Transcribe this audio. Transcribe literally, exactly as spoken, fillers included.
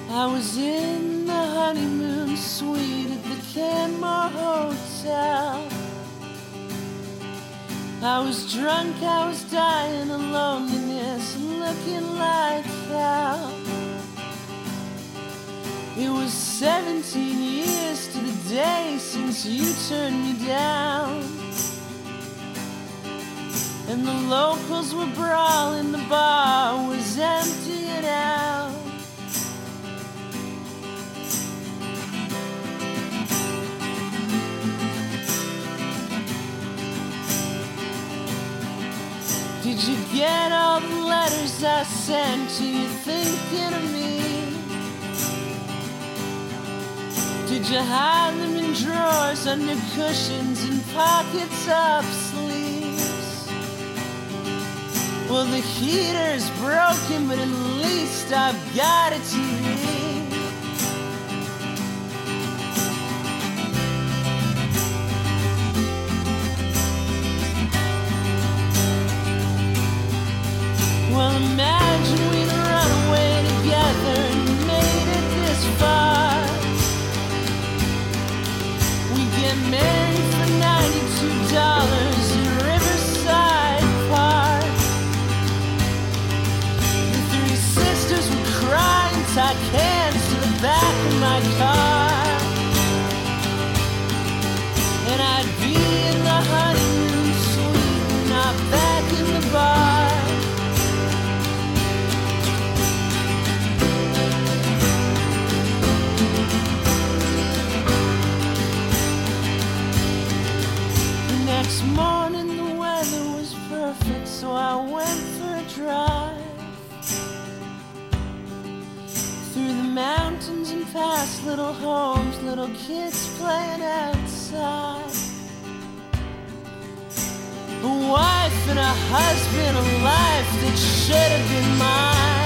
I was in the honeymoon suite at the Canmore Hotel. I was drunk, I was dying of loneliness, looking like hell. It was seventeen years to the day since you turned me down. And the locals were brawling, the bar was emptying out. Did you get all the letters I sent to you thinking of me? Did you hide them in drawers, under cushions, and pockets up sleeves? Well, the heater's broken, but at least I've got a T V. Well, imagine we'd run away together and made it this far. We get married for ninety-two dollars in Riverside Park. The three sisters would cry and tie cans to the back of my car. And I'd be in the honeymoon suite, not back in the bar. Next morning the weather was perfect, so I went for a drive through the mountains and past little homes, little kids playing outside. A wife and a husband, a life that should have been mine.